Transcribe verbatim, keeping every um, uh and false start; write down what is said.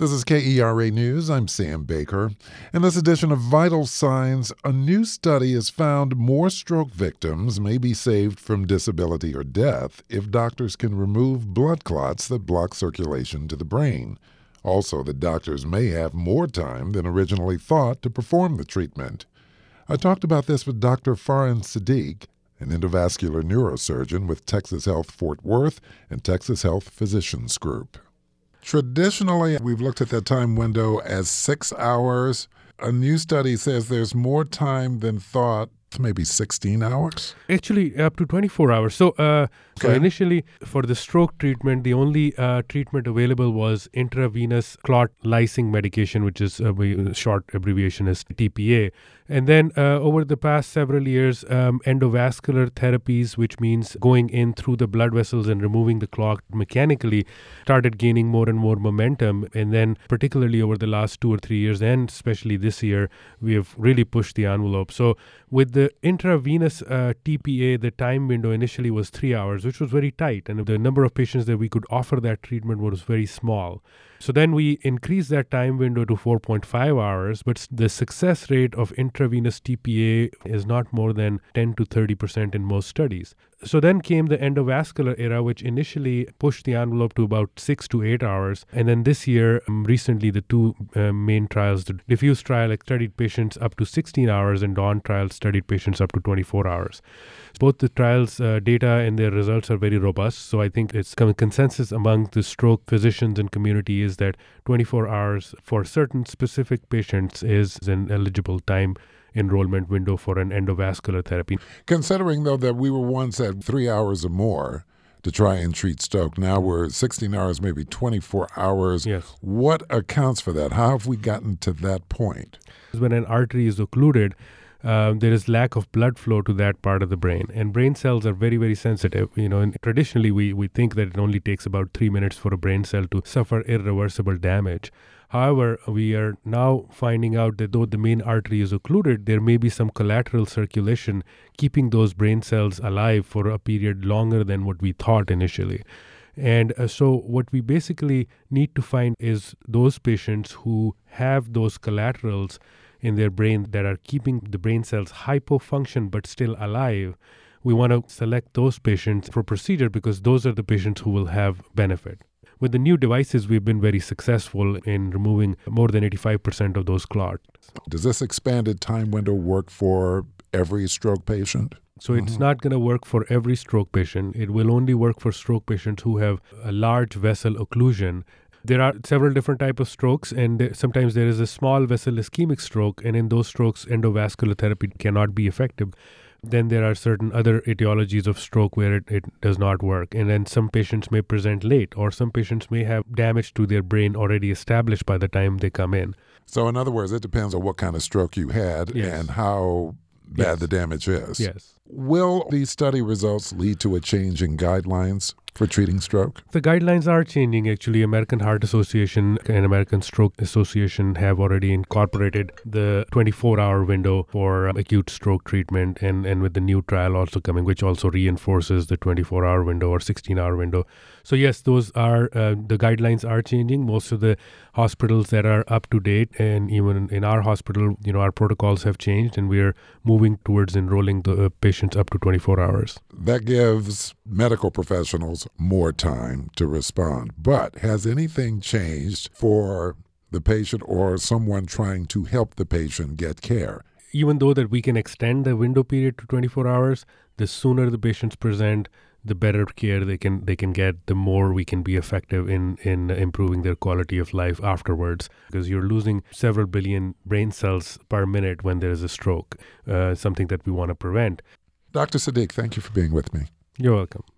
This is K E R A News. I'm Sam Baker. In this edition of Vital Signs, a new study has found more stroke victims may be saved from disability or death if doctors can remove blood clots that block circulation to the brain. Also, the doctors may have more time than originally thought to perform the treatment. I talked about this with Doctor Farhan Siddique, an endovascular neurosurgeon with Texas Health Fort Worth and Texas Health Physicians Group. Traditionally, we've looked at that time window as six hours. A new study says there's more time than thought, maybe sixteen hours? Actually, up to twenty-four hours. So, uh, so Okay. initially, for the stroke treatment, the only uh, treatment available was intravenous clot lysing medication, which is a uh, short abbreviation is T P A. And then uh, over the past several years, um, endovascular therapies, which means going in through the blood vessels and removing the clot mechanically, started gaining more and more momentum. And then particularly over the last two or three years, and especially this year, we have really pushed the envelope. So with the intravenous uh, T P A, the time window initially was three hours, which was very tight. And the number of patients that we could offer that treatment was very small. So then we increased that time window to four point five hours, but the success rate of intravenous T P A is not more than ten to thirty percent in most studies. So then came the endovascular era, which initially pushed the envelope to about six to eight hours. And then this year, um, recently, the two uh, main trials, the Diffuse trial studied patients up to sixteen hours and Dawn trial studied patients up to twenty-four hours. Both the trials' uh, data and their results are very robust. So I think it's come consensus among the stroke physicians and community is that twenty-four hours for certain specific patients is an eligible time enrollment window for an endovascular therapy. Considering, though, that we were once at three hours or more to try and treat stroke, now we're sixteen hours, maybe twenty-four hours. Yes. What accounts for that? How have we gotten to that point? When an artery is occluded, Um, there is lack of blood flow to that part of the brain. And brain cells are very, very sensitive. You know, and traditionally we, we think that it only takes about three minutes for a brain cell to suffer irreversible damage. However, we are now finding out that though the main artery is occluded, there may be some collateral circulation keeping those brain cells alive for a period longer than what we thought initially. And uh, so what we basically need to find is those patients who have those collaterals in their brain that are keeping the brain cells hypofunction but still alive. We want to select those patients for procedure because those are the patients who will have benefit. With the new devices, we've been very successful in removing more than eighty-five percent of those clots. Does this expanded time window work for every stroke patient? So it's not going to work for every stroke patient. It will only work for stroke patients who have a large vessel occlusion. There are several different types of strokes, and there, sometimes there is a small vessel ischemic stroke, and in those strokes, endovascular therapy cannot be effective. Then there are certain other etiologies of stroke where it, it does not work. And then some patients may present late, or some patients may have damage to their brain already established by the time they come in. So in other words, it depends on what kind of stroke you had Yes. and how bad Yes. the damage is. Yes. Will these study results lead to a change in guidelines for treating stroke? The guidelines are changing, actually. American Heart Association and American Stroke Association have already incorporated the twenty-four hour window for um, acute stroke treatment, and, and with the new trial also coming, which also reinforces the twenty-four hour window or sixteen hour window. So yes, those are, uh, the guidelines are changing. Most of the hospitals that are up to date, and even in our hospital, you know, our protocols have changed, and we are moving towards enrolling the uh, patients up to twenty-four hours. That gives medical professionals more time to respond. But has anything changed for the patient or someone trying to help the patient get care? Even though that we can extend the window period to twenty-four hours, the sooner the patients present, the better care they can they can get, the more we can be effective in, in improving their quality of life afterwards. Because you're losing several billion brain cells per minute when there is a stroke, uh, something that we want to prevent. Doctor Siddique, thank you for being with me. You're welcome.